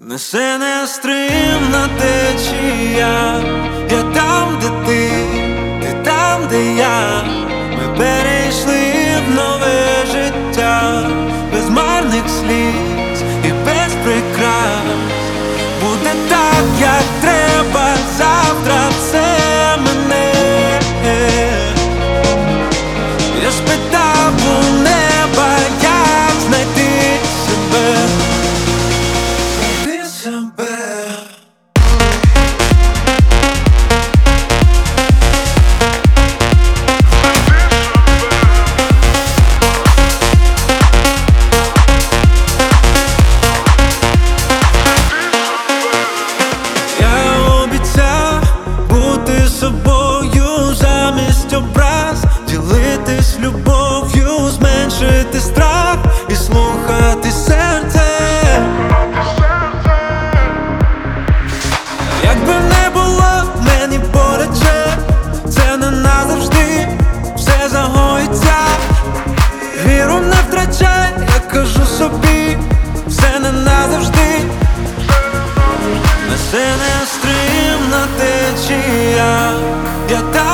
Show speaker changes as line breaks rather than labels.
Несе нестримна течія, я там, де ти там, де я. Ми перейшли в нове життя, без марних сліз і без прикрас. Буде так, як треба, завтра все мене. Я спитав у неба, як знайти себе. Знайти себе. Собою замість образ, ділитись любов'ю, зменшити страх і слухати серце. Якби не було мені поряд же, це не назавжди, все загоїться. Віру не втрачай, я кажу собі, все не назавжди. Несе нестримна течія, я там.